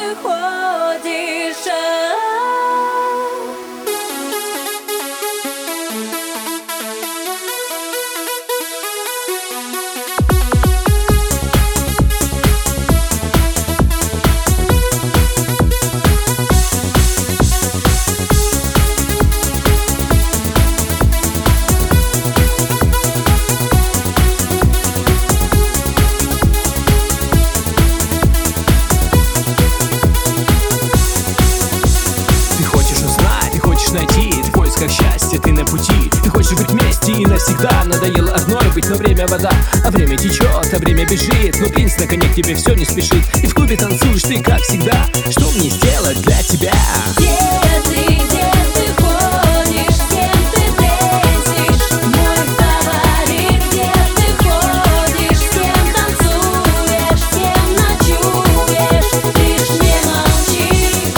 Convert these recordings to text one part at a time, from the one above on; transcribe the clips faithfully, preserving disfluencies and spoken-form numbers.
ты ходишь? Найти в поисках счастья, ты на пути. Ты хочешь быть вместе и навсегда. Надоело одной быть, но время вода. А время течет, а время бежит. Но принц на коне к тебе все не спешит. И в клубе танцуешь ты, как всегда. Что мне сделать для тебя? Где ты, где ты ходишь, с кем ты встретишь? Мой фаворит, где ты ходишь, с кем танцуешь, с кем ночуешь? Лишь не молчи.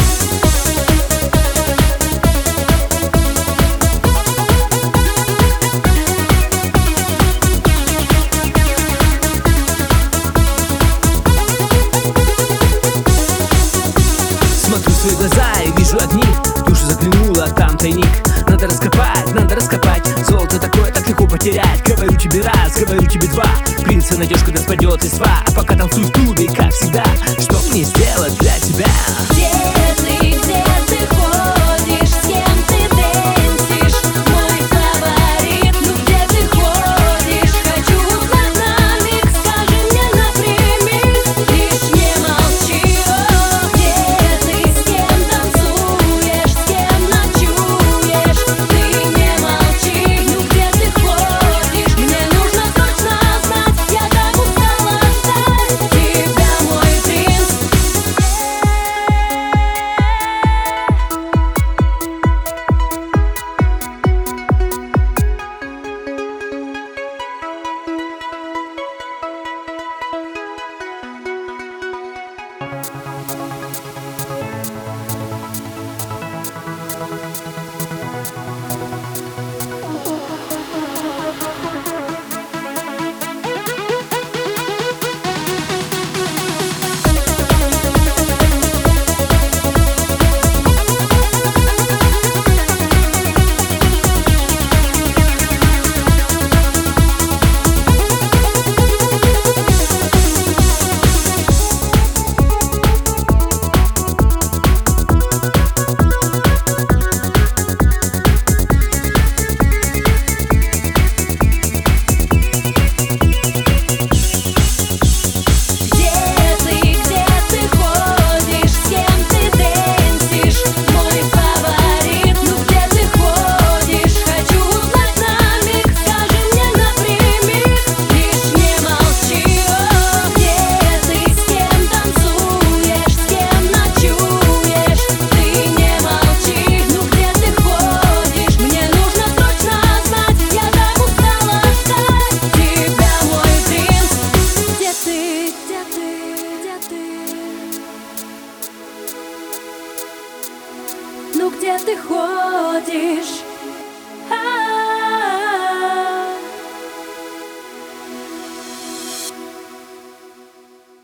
Смотрю в свои глаза и вижу одни. Душу заглянула, а там тайник. Надо раскопать, надо раскопать. Золото такое так легко потерять. Говорю тебе раз, говорю тебе два. Принца найдешь, когда спадет листва. А пока танцуй в клубе, как всегда. Что мне сделать для тебя? Где ты, где ты ходишь, с кем ты встретишь? Мой фаворит, ну где ты ходишь? Хочу узнать на миг, скажи мне напрямик. Лишь не молчи. О, где ты, с кем танцуешь, с кем ночуешь? Ты не молчи. Ну где ты ходишь? Мне нужно точно знать. Я так устала ждать тебя, мой принц. Ну где ты ходишь?